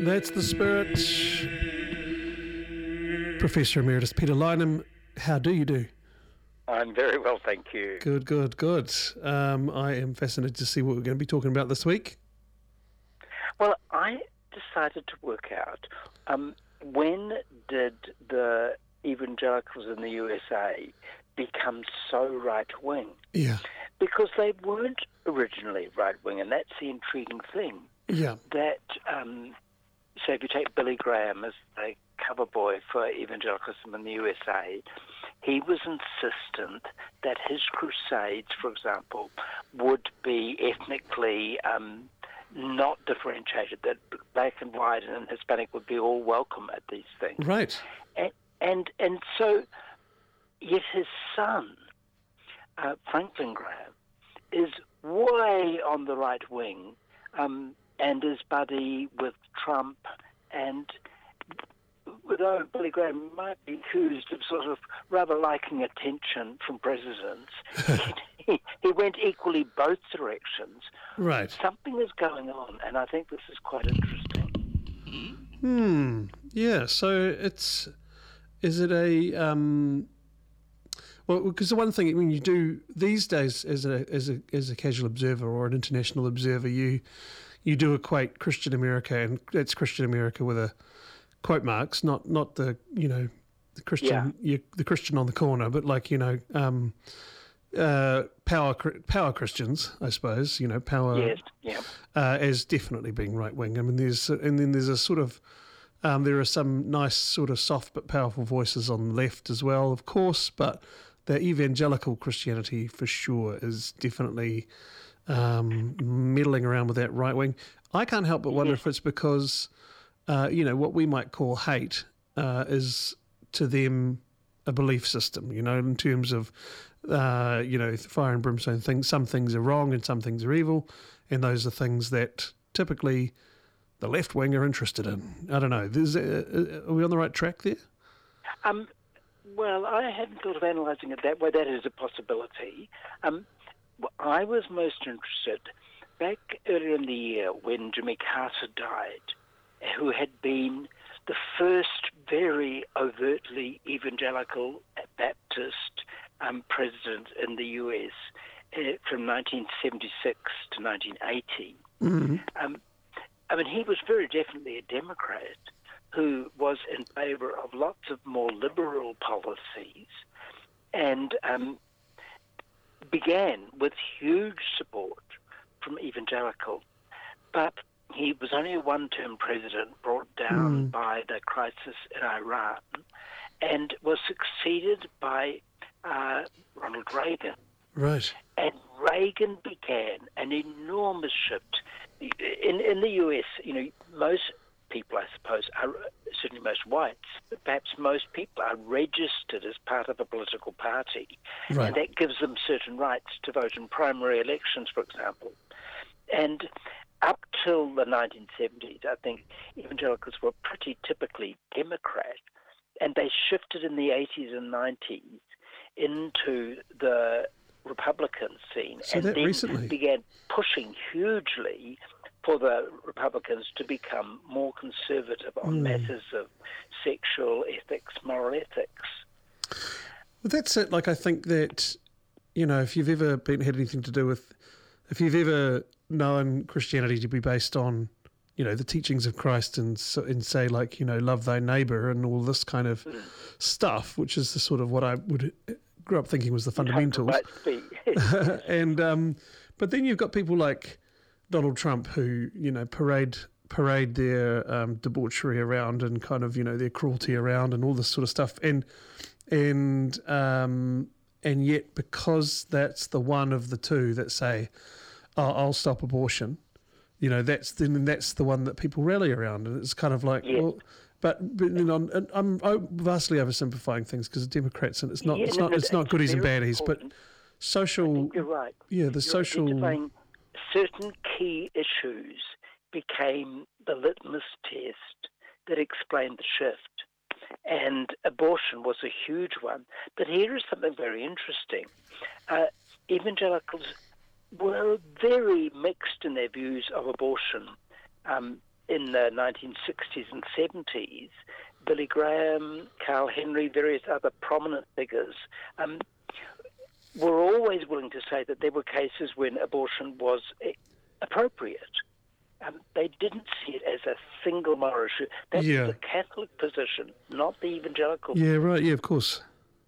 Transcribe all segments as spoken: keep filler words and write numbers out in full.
That's the spirit. Professor Emeritus Peter Lynham, how do you do? I'm very well, thank you. Good, good, good. Um, I am fascinated to see what we're going to be talking about this week. Well, I decided to work out um, when did the evangelicals in the U S A become so right-wing? Yeah. Because they weren't originally right-wing, and that's the intriguing thing. Yeah. That, um, so if you take Billy Graham as the cover boy for evangelicalism in the U S A, he was insistent that his crusades, for example, would be ethnically um, not differentiated, that black and white and Hispanic would be all welcome at these things. Right. And and, and so, yet his son, uh, Franklin Graham, is way on the right wing um, and is buddy with Trump, and although Billy Graham might be accused of sort of rather liking attention from presidents, he, he went equally both directions. Right. Something is going on, and I think this is quite interesting. Hmm. Yeah. So it's is it a um, well? Because the one thing when you do these days, as a as a as a casual observer or an international observer, you you do equate Christian America, and that's Christian America with a quote marks, not not the you know the Christian Yeah. you, the Christian on the corner, but like you know um, uh, power power Christians, I suppose. You know power Yes, yeah. uh, as definitely being right wing. I mean, there's and then there's a sort of um, there are some nice sort of soft but powerful voices on the left as well, of course, but the evangelical Christianity for sure is definitely um, meddling around with that right wing. I can't help but wonder Yes. if it's because Uh, you know, what we might call hate uh, is to them a belief system, you know, in terms of, uh, you know, fire and brimstone things. Some things are wrong and some things are evil, and those are things that typically the left wing are interested in. I don't know. There's, uh, are we on the right track there? Um, well, I hadn't thought of analysing it that way. That is a possibility. Um, I was most interested back earlier in the year when Jimmy Carter died, who had been the first very overtly evangelical Baptist um, president in the U S uh, from nineteen seventy-six to nineteen eighty. Mm-hmm. Um, I mean, he was very definitely a Democrat who was in favour of lots of more liberal policies and um, began with huge support from evangelical, but he was only a one-term president brought down Mm. by the crisis in Iran and was succeeded by uh, Ronald Reagan. Right. And Reagan began an enormous shift. In, in the U S, you know, most people, I suppose, are certainly most whites, but perhaps most people are registered as part of a political party. Right. And that gives them certain rights to vote in primary elections, for example. And up till the nineteen seventies, I think evangelicals were pretty typically Democrat, and they shifted in the eighties and nineties into the Republican scene, So and that then recently. began pushing hugely for the Republicans to become more conservative on Mm. matters of sexual ethics, moral ethics. Well, that's it. Like, I think that, you know, if you've ever been had anything to do with, if you've ever known Christianity to be based on, you know, the teachings of Christ and, so, and say, like, you know, love thy neighbour and all this kind of Mm. stuff, which is the sort of what I would grew up thinking was the fundamentals. Might be. and um, but then you've got people like Donald Trump who, you know, parade parade their um, debauchery around and kind of, you know, their cruelty around and all this sort of stuff. And and um, and yet because that's the one of the two that say, oh, I'll stop abortion, you know, that's then that's the one that people rally around. And it's kind of like, Yeah. well, but, but you know, I'm, I'm vastly oversimplifying things because Democrats, and it's not Yeah, it's no, not but it's not it's goodies and very baddies, but important. social, You're right. yeah, the You're social, identifying certain key issues became the litmus test that explained the shift. And abortion was a huge one. But here is something very interesting. Uh, evangelicals were very mixed in their views of abortion um, in the nineteen sixties and seventies, Billy Graham, Carl Henry, various other prominent figures um, were always willing to say that there were cases when abortion was appropriate. Um, they didn't see it as a single moral issue. That's yeah. the Catholic position, not the evangelical. Yeah, right. Yeah, of course.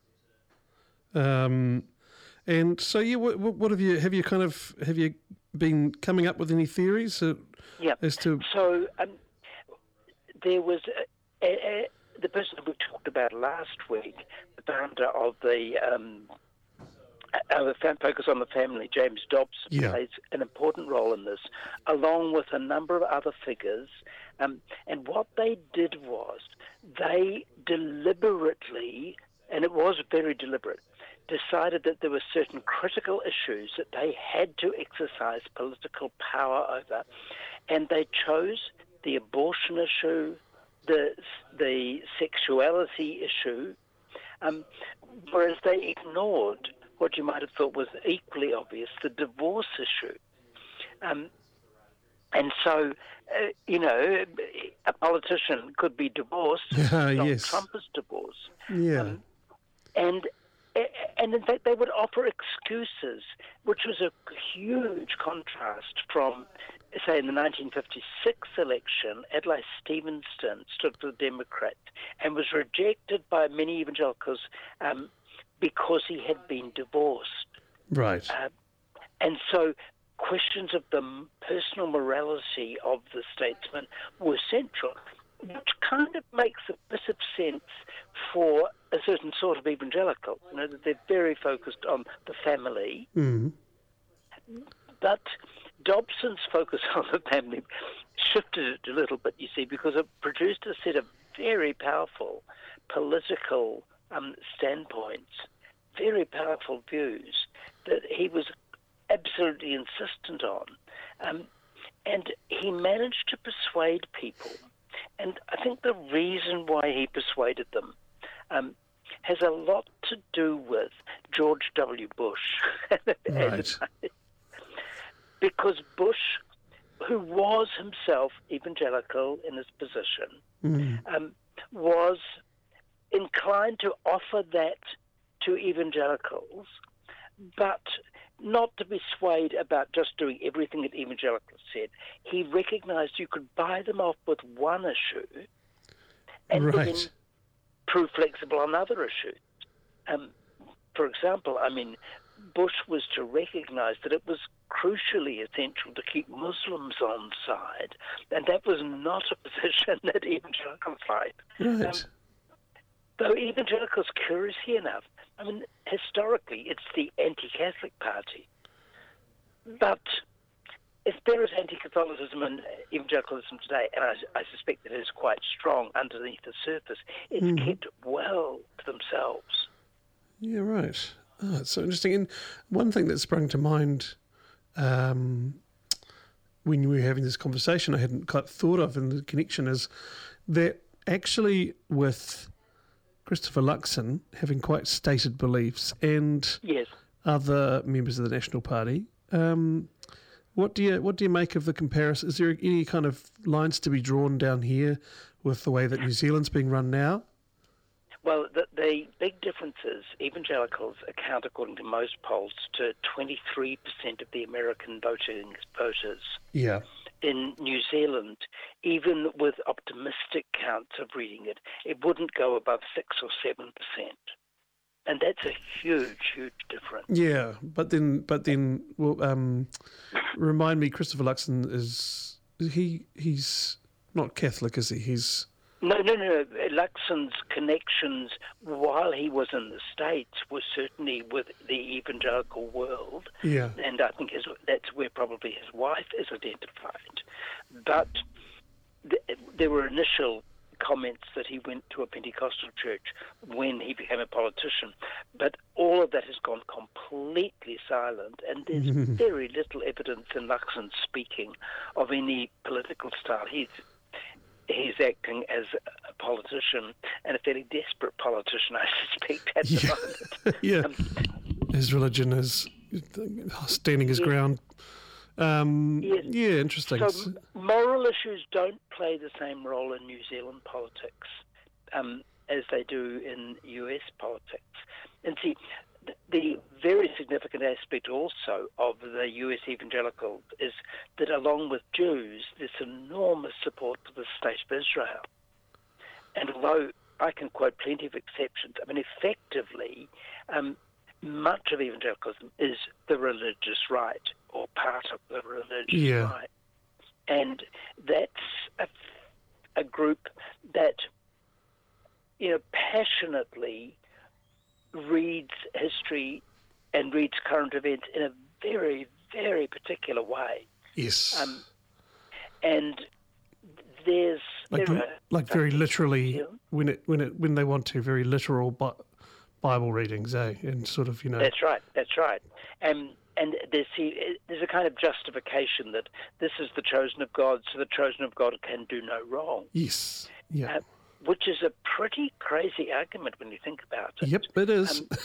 Um, and so, yeah, what, what have you have you kind of have you been coming up with any theories uh, yeah. as to? So um, there was a, a, a, the person we talked about last week, the founder of the. Um, Our focus on the family, James Dobson, yeah. plays an important role in this, along with a number of other figures. Um, and what they did was they deliberately, and it was very deliberate, decided that there were certain critical issues that they had to exercise political power over. And they chose the abortion issue, the, the sexuality issue, um, whereas they ignored what you might have thought was equally obvious, the divorce issue. Um, and so, uh, you know, a politician could be divorced. Uh, Donald yes. Trump is divorced. Yeah. Um, and, and in fact, they would offer excuses, which was a huge contrast from, say, in the nineteen fifty-six election, Adlai Stevenson stood for the Democrats and was rejected by many evangelicals um, because he had been divorced. Right. Uh, and so questions of the personal morality of the statesman were central, which kind of makes a bit of sense for a certain sort of evangelical, you know, that they're very focused on the family. Mm. But Dobson's focus on the family shifted it a little bit, you see, because it produced a set of very powerful political Um, standpoints, very powerful views that he was absolutely insistent on. Um, and he managed to persuade people. And I think the reason why he persuaded them um, has a lot to do with George W. Bush. Right. Because Bush, who was himself evangelical in his position, Mm. um, was inclined to offer that to evangelicals, but not to be swayed about just doing everything that evangelicals said. He recognized you could buy them off with one issue and Right. then prove flexible on other issues. Um, for example, I mean, Bush was to recognize that it was crucially essential to keep Muslims on side, and that was not a position that evangelicals liked. Right. Um, Though evangelicals, curiously enough, I mean, historically, it's the anti-Catholic party. But if there is anti-Catholicism and evangelicalism today, and I, I suspect that it is quite strong underneath the surface, it's Mm. kept well to themselves. Yeah, right. Oh, it's so interesting. And one thing that sprung to mind um, when we were having this conversation, I hadn't quite thought of, and the connection is that actually with Christopher Luxon having quite stated beliefs and Yes. other members of the National Party, um, what do you what do you make of the comparison? Is there any kind of lines to be drawn down here with the way that New Zealand's being run now? Well, the, the big difference is evangelicals account, according to most polls, to twenty-three percent of the American voting voters. Yeah. In New Zealand, even with optimistic counts of reading it, it wouldn't go above six or seven percent, and that's a huge, huge difference. Yeah, but then, but then, well, um, remind me, Christopher Luxon is he? He's not Catholic, is he? He's No, no, no. Luxon's connections while he was in the States were certainly with the evangelical world. Yeah. And I think his, that's where probably his wife is identified. But th- there were initial comments that he went to a Pentecostal church when he became a politician. But all of that has gone completely silent, and there's very little evidence in Luxon speaking of any political style. He's He's acting as a politician, and a fairly desperate politician, I suspect, at the yeah. moment. yeah. Um, His religion is standing his yes. ground. Um, Yes. Yeah, interesting. So moral issues don't play the same role in New Zealand politics um, as they do in U S politics. And see, the very significant aspect also of the U S evangelicals is that along with Jews, there's enormous support for the State of Israel. And although I can quote plenty of exceptions, I mean, effectively, um, much of evangelicalism is the religious right, or part of the religious yeah. right. And that's a, a group that, you know, passionately reads history and reads current events in a very, very particular way. Yes. Um, and there's like, there are, like very literally, when it when it when they want to, very literal bi- Bible readings, eh? And sort of, you know. That's right. That's right. And and there's there's a kind of justification that this is the chosen of God, so the chosen of God can do no wrong. Yes. Yeah. Uh, which is a pretty crazy argument when you think about it. Yep, it is. Um,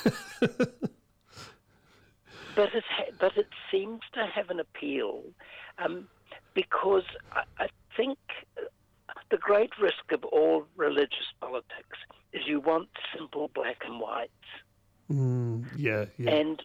but it but it seems to have an appeal um, because I, I think the great risk of all religious politics is you want simple black and whites. Mm, yeah, yeah. And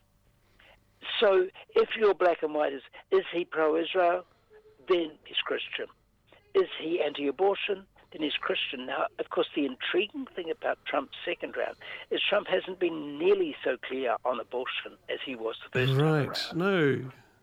so if your black and white is, is he pro-Israel? Then he's Christian. Is he anti-abortion? Then he's Christian. Now, of course, the intriguing thing about Trump's second round is Trump hasn't been nearly so clear on abortion as he was the first right. time around. No.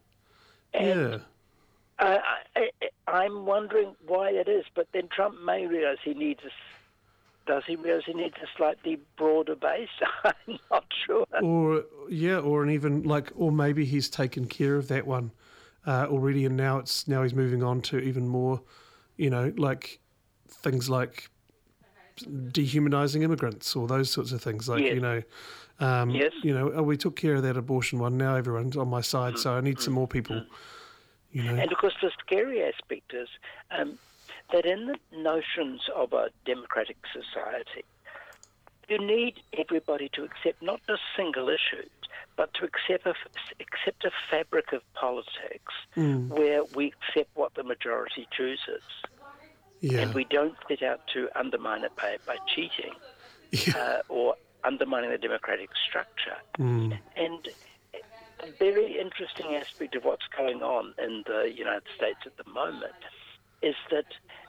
And yeah. I, I, I'm wondering why that is, but then Trump may realise he needs a Does he realise he needs a slightly broader base? I'm not sure. Or yeah, or an even like, or maybe he's taken care of that one uh, already, and now it's now he's moving on to even more, you know, like things like dehumanizing immigrants or those sorts of things. Like yes. you know, um, yes. you know, oh, we took care of that abortion one. Now everyone's on my side, mm-hmm. so I need some more people. Mm-hmm. You know, and of course the scary aspect is. Um, that in the notions of a democratic society, you need everybody to accept not just single issues, but to accept a, accept a fabric of politics mm. where we accept what the majority chooses. Yeah. And we don't set out to undermine it by, by cheating yeah. uh, or undermining the democratic structure. Mm. And a very interesting aspect of what's going on in the United States at the moment is that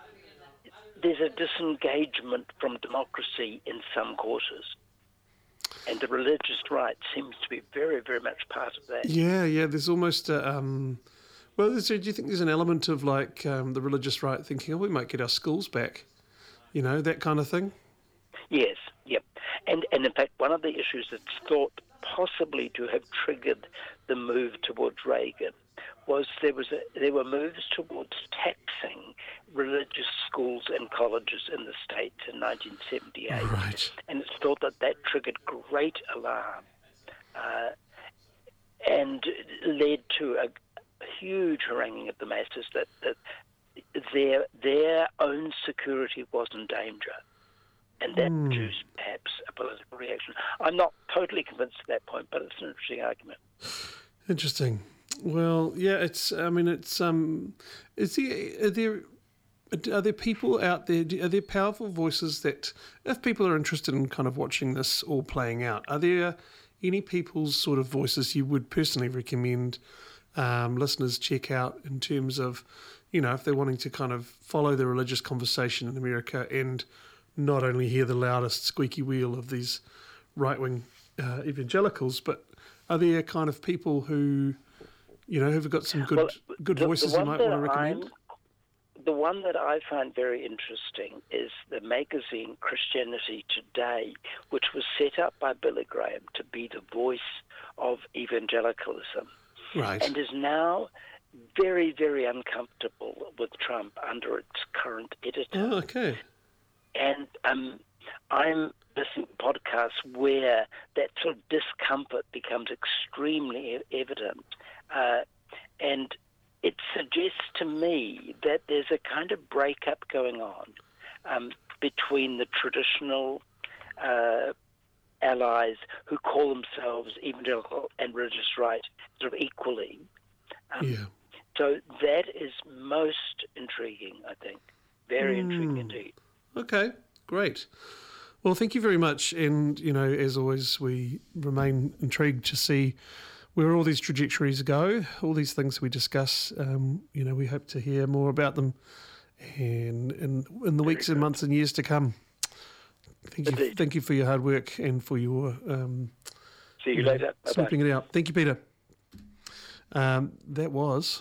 there's a disengagement from democracy in some quarters. And the religious right seems to be very, very much part of that. Yeah, yeah, there's almost a... Um, well, there's, do you think there's an element of, like, um, the religious right thinking, oh, we might get our schools back? You know, that kind of thing? Yes, yep. And, and in fact, one of the issues that's thought possibly to have triggered the move towards Reagan was there was a, there were moves towards taxing religious schools and colleges in the States in nineteen seventy-eight. Right. And it's thought that that triggered great alarm uh, and led to a huge haranguing of the masses that, that their their own security was in danger. And that mm. produced perhaps a political reaction. I'm not totally convinced at that point, but it's an interesting argument. Interesting. Well, yeah, it's. I mean, it's. Um, is there are there are there people out there? Are there powerful voices that, if people are interested in kind of watching this all playing out, are there any people's sort of voices you would personally recommend um, listeners check out in terms of, you know, if they're wanting to kind of follow the religious conversation in America and not only hear the loudest squeaky wheel of these right-wing uh, evangelicals, but are there kind of people who, you know, have got some good well, good the, voices the you might want to recommend? I'm, the one that I find very interesting is the magazine Christianity Today, which was set up by Billy Graham to be the voice of evangelicalism. Right. And is now very, very uncomfortable with Trump under its current editor. Oh, okay. And um, I'm listening to podcasts where that sort of discomfort becomes extremely evident. Uh, and it suggests to me that there's a kind of breakup going on um, between the traditional uh, allies who call themselves evangelical and religious right sort of equally. Um, yeah. So that is most intriguing, I think. Very intriguing indeed. Okay, great. Well, thank you very much. And, you know, as always, we remain intrigued to see where all these trajectories go, all these things we discuss. Um, you know, we hope to hear more about them and in, in the Very weeks good. and months and years to come. Thank you, Indeed. thank you for your hard work and for your um, See you later. Bye-bye. snipping it out. Thank you, Peter. Um, that was...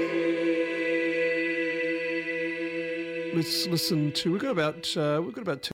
Let's listen to. We've got about. Uh, we've got about. Two